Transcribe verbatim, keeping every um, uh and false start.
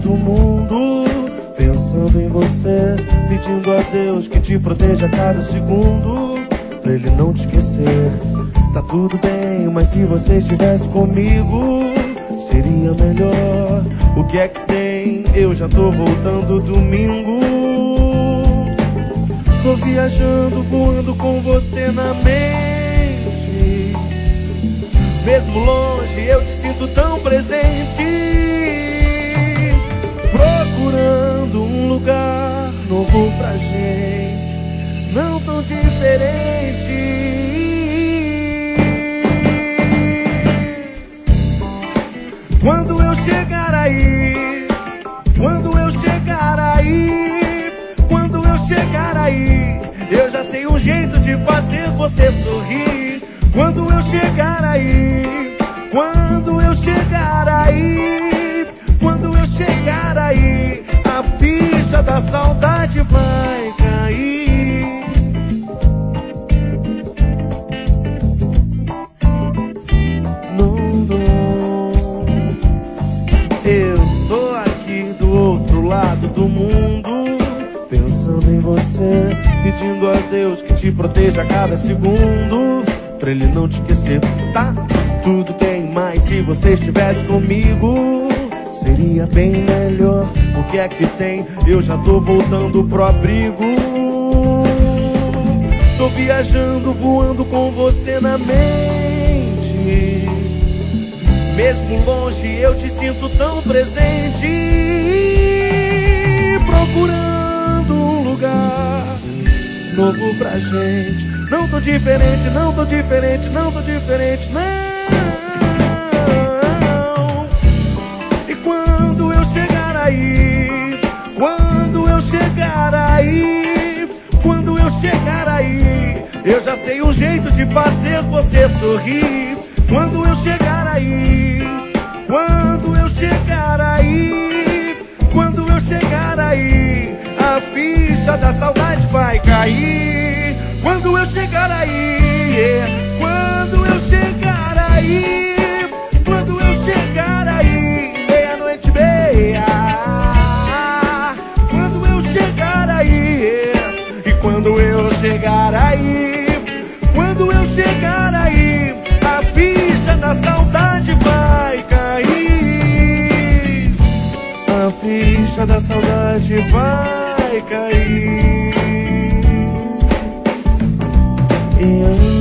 do mundo, pensando em você, pedindo a Deus que te proteja a cada segundo, pra Ele não te esquecer. Tá tudo bem, mas se você estivesse comigo, seria melhor. O que é que tem? Eu já tô voltando domingo. Tô viajando, voando com você na mente. Mesmo longe eu te sinto tão presente, procurando um lugar novo pra gente, não tão diferente. Quando eu chegar aí, quando eu chegar aí, quando eu chegar aí, eu já sei um jeito de fazer você sorrir. Quando eu chegar aí, quando eu chegar aí, quando eu chegar aí, a ficha da saudade vai cair. Não, não, eu tô aqui do outro lado do mundo, pensando em você, pedindo a Deus que te proteja a cada segundo, pra Ele não te esquecer. Tá tudo bem, mas se você estivesse comigo, seria bem melhor. O que é que tem? Eu já tô voltando pro abrigo. Tô viajando, voando com você na mente. Mesmo longe eu te sinto tão presente, procurando um lugar novo pra gente. Não tô diferente, não tô diferente, não tô diferente, não. E quando eu chegar aí, quando eu chegar aí, quando eu chegar aí, eu já sei um jeito de fazer você sorrir. Quando eu chegar aí, quando eu chegar aí, quando eu chegar aí, a ficha da saudade vai cair. Quando eu chegar aí, yeah. Quando eu chegar aí, quando eu chegar aí, meia-noite e meia. Quando eu chegar aí, yeah. E quando eu chegar aí, quando eu chegar aí, a ficha da saudade vai cair. A ficha da saudade vai cair. Yeah.